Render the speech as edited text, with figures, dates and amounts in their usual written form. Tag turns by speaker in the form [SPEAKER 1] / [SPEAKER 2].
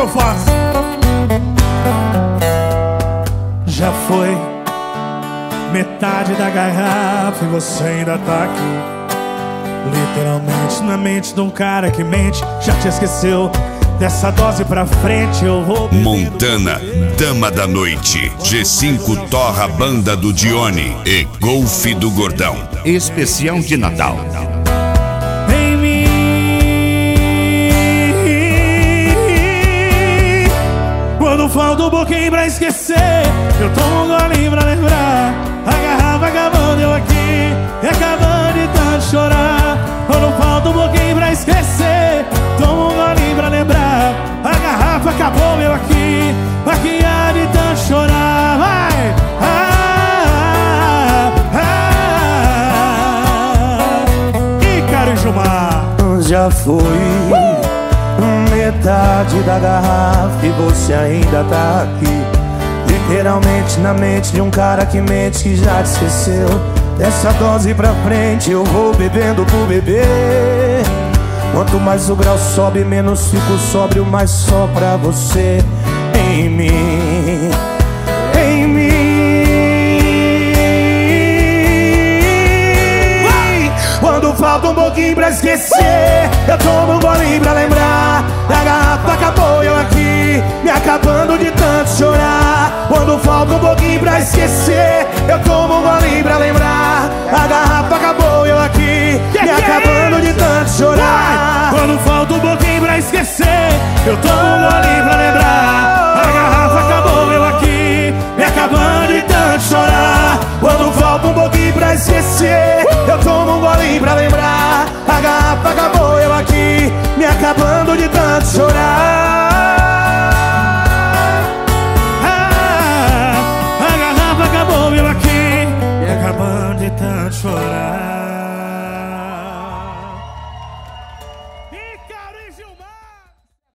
[SPEAKER 1] eu faço? Já foi metade da garrafa e você ainda tá aqui. Literalmente na mente de um cara que mente. Já te esqueceu. Dessa dose pra frente eu vou bebendo.
[SPEAKER 2] Montana, Dama da Noite. G5 Torra Banda do Dione e Golfe do Gordão. Especial de Natal.
[SPEAKER 1] Em mim, quando falta um pouquinho pra esquecer, eu tomo um golinho pra lembrar. A garrafa acabando, eu aqui, e acabando de tanto chorar. Quando falta um pouquinho pra esquecer, tomo um golinho pra lembrar. A garrafa acabou, eu aqui, há de tanto chorar. Vai! Ícaro e Gilmar.
[SPEAKER 3] Já foi metade da garrafa e você ainda tá aqui. Literalmente na mente de um cara que mente, que já te esqueceu. Dessa dose pra frente eu vou bebendo por beber. Quanto mais o grau sobe, menos fico sóbrio, mais só pra você. Em mim, em mim. Quando falta um pouquinho pra esquecer, eu tomo um golinho pra lembrar. A garrafa acabou, eu aqui, me acabando de tanto chorar. Quando falta um pouquinho pra esquecer, eu tomo um golinho pra lembrar. A garrafa acabou, eu aqui, me acabando de tanto chorar.
[SPEAKER 1] Quando falta um pouquinho pra esquecer, eu tomo um golinho pra lembrar. A garrafa acabou, eu aqui, me acabando de tanto chorar.
[SPEAKER 3] Quando falta um pouquinho pra esquecer, eu tomo um golinho pra lembrar. A garrafa acabou, eu aqui, me acabando de tanto chorar.
[SPEAKER 1] A garrafa acabou, eu aqui, me acabando de tanto chorar.